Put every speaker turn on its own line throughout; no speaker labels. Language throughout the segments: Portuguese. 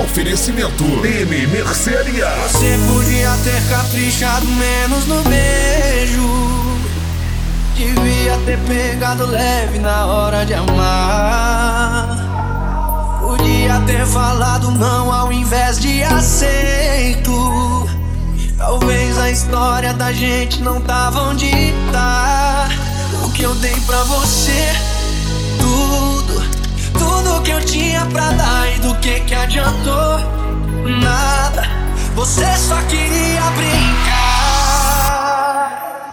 Oferecimento M Mercearia.
Você podia ter caprichado menos no beijo, devia ter pegado leve na hora de amar. Podia ter falado não ao invés de aceito. Talvez a história da gente não tava onde tá. O que eu dei pra você, tudo que eu tinha pra dar, e do que adiantou? Nada, você só queria brincar.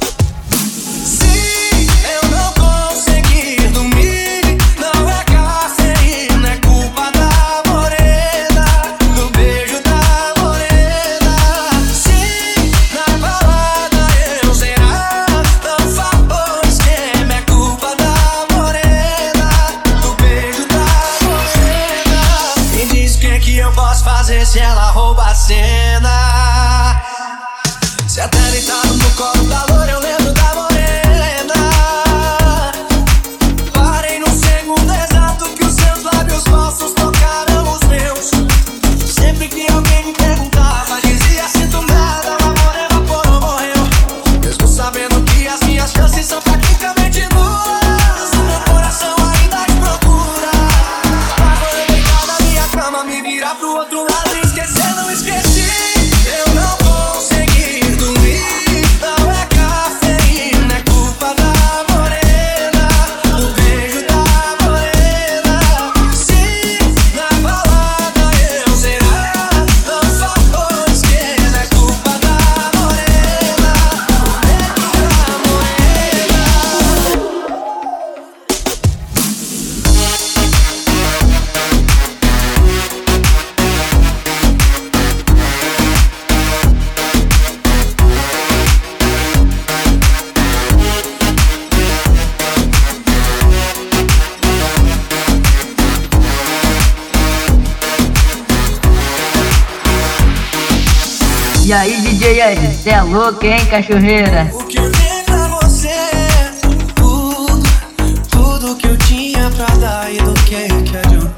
Sim, eu não consegui dormir, não é cafeína, é culpa da morena, do beijo da morena. Sim, na balada eu zerar, não falou esquema, é culpa da morena, do beijo da morena. Me diz o que eu posso fazer se ela rouba a cena. Se até deitado no colo da loura eu lembro da morena. Parei no segundo exato que os seus lábios falsos tocaram os meus. Sempre que alguém me perguntava, dizia sinto nada, o amor evaporou, morreu. Mesmo sabendo que as minhas chances são praticamente nulas, o meu coração ainda te procura. Agora eu deitar na minha cama, me virar pro outro lado e esquecer, não esqueci. Eu não consegui dormir, não é cafeína, é culpa da morena, do beijo da morena. Sim, na balada eu zerar, não faltou esquema, é culpa da morena, do beijo da morena.
E aí, DJ Ed, cê é louco, hein, cachorreira?
O que eu dei pra você, tudo que eu tinha pra dar, e do que adiantou?